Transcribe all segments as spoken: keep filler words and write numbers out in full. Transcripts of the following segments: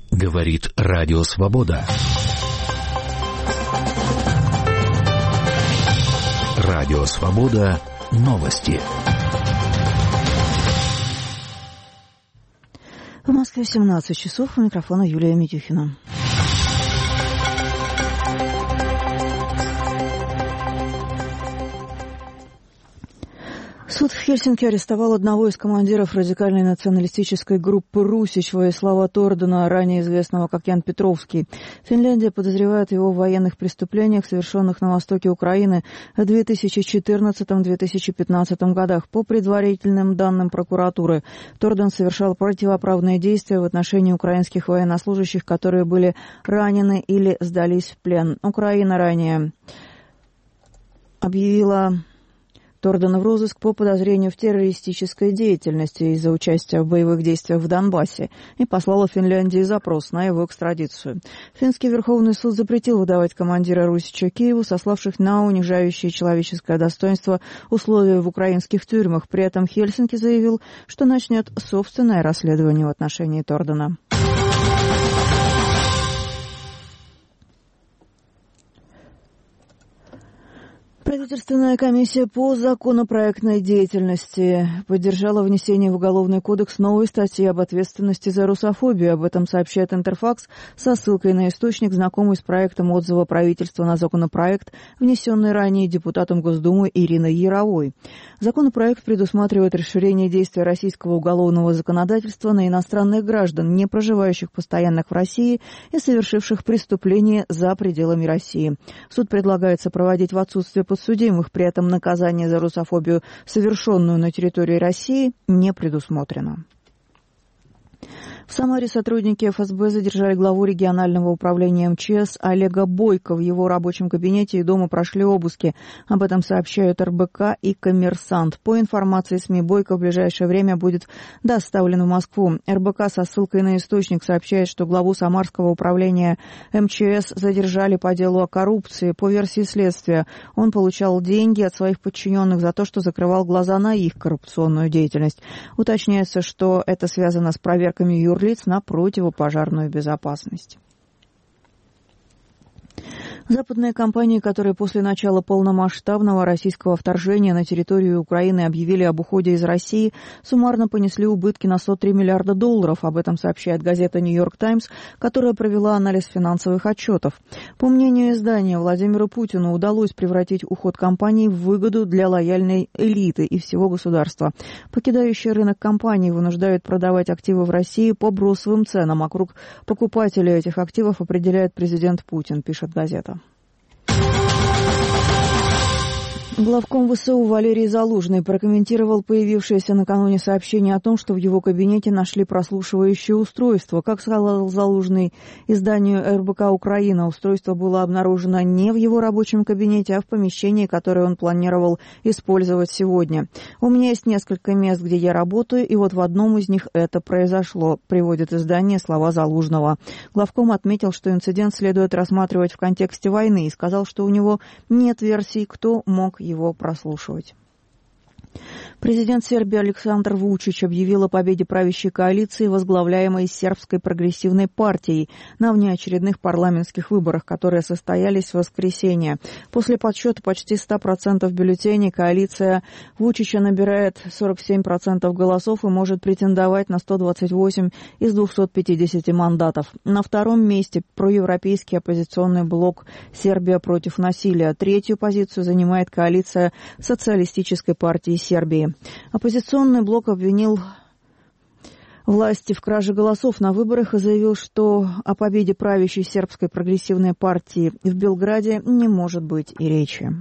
Говорит Радио Свобода. Радио Свобода. Новости. В Москве семнадцать часов. У микрофона Юлия Митюхина. Суд в Хельсинки арестовал одного из командиров радикальной националистической группы «Русич» Владислава Тордена, ранее известного как Ян Петровский. Финляндия подозревает его в военных преступлениях, совершенных на востоке Украины в две тысячи четырнадцатом — две тысячи пятнадцатом годах. По предварительным данным прокуратуры, Торден совершал противоправные действия в отношении украинских военнослужащих, которые были ранены или сдались в плен. Украина ранее объявила Тордена в розыск по подозрению в террористической деятельности из-за участия в боевых действиях в Донбассе и послала Финляндии запрос на его экстрадицию. Финский Верховный суд запретил выдавать командира Русича Киеву, сославших на унижающее человеческое достоинство условия в украинских тюрьмах. При этом Хельсинки заявил, что начнет собственное расследование в отношении Тордена. Правительственная комиссия по законопроектной деятельности поддержала внесение в Уголовный кодекс новой статьи об ответственности за русофобию. Об этом сообщает Интерфакс со ссылкой на источник, знакомый с проектом отзыва правительства на законопроект, внесенный ранее депутатом Госдумы Ириной Яровой. Законопроект предусматривает расширение действия российского уголовного законодательства на иностранных граждан, не проживающих постоянно в России и совершивших преступления за пределами России. Суд предлагает сопроводить в отсутствие подсудимых, при этом наказание за русофобию, совершенную на территории России, не предусмотрено. В Самаре сотрудники эф эс бэ задержали главу регионального управления эм че эс Олега Бойко. В его рабочем кабинете и дома прошли обыски. Об этом сообщают эр бэ ка и «Коммерсант». По информации СМИ, Бойко в ближайшее время будет доставлен в Москву. эр бэ ка со ссылкой на источник сообщает, что главу Самарского управления эм че эс задержали по делу о коррупции. По версии следствия, он получал деньги от своих подчиненных за то, что закрывал глаза на их коррупционную деятельность. Уточняется, что это связано с проверками юрлиц на противопожарную безопасность. Западные компании, которые после начала полномасштабного российского вторжения на территорию Украины объявили об уходе из России, суммарно понесли убытки на сто три миллиарда долларов. Об этом сообщает газета «Нью-Йорк Таймс», которая провела анализ финансовых отчетов. По мнению издания, Владимиру Путину удалось превратить уход компаний в выгоду для лояльной элиты и всего государства. Покидающие рынок компании вынуждают продавать активы в России по бросовым ценам, а круг покупателей этих активов определяет президент Путин, пишет газета. Главком вэ эс у Валерий Залужный прокомментировал появившееся накануне сообщение о том, что в его кабинете нашли прослушивающее устройство. Как сказал Залужный изданию эр бэ ка «Украина», устройство было обнаружено не в его рабочем кабинете, а в помещении, которое он планировал использовать сегодня. «У меня есть несколько мест, где я работаю, и вот в одном из них это произошло», приводит издание слова Залужного. Главком отметил, что инцидент следует рассматривать в контексте войны, и сказал, что у него нет версий, кто мог его прослушивать. Президент Сербии Александр Вучич объявил о победе правящей коалиции, возглавляемой сербской прогрессивной партией, на внеочередных парламентских выборах, которые состоялись в воскресенье. После подсчета почти ста процентов бюллетеней коалиция Вучича набирает сорок семь процентов голосов и может претендовать на сто двадцать восемь из двухсот пятидесяти мандатов. На втором месте проевропейский оппозиционный блок «Сербия против насилия». Третью позицию занимает коалиция социалистической партии Сербии. Оппозиционный блок обвинил власти в краже голосов на выборах и заявил, что о победе правящей сербской прогрессивной партии в Белграде не может быть и речи.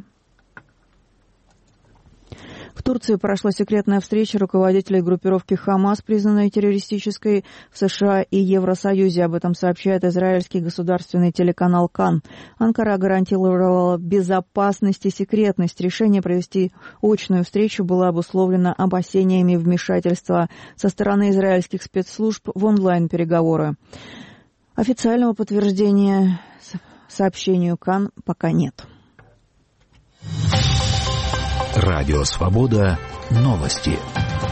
В Турции прошла секретная встреча руководителей группировки «Хамас», признанной террористической, в США и Евросоюзе. Об этом сообщает израильский государственный телеканал «Кан». Анкара гарантировала безопасность и секретность. Решение провести очную встречу было обусловлено опасениями вмешательства со стороны израильских спецслужб в онлайн-переговоры. Официального подтверждения сообщению «Кан» пока нет. Радио Свобода. Новости.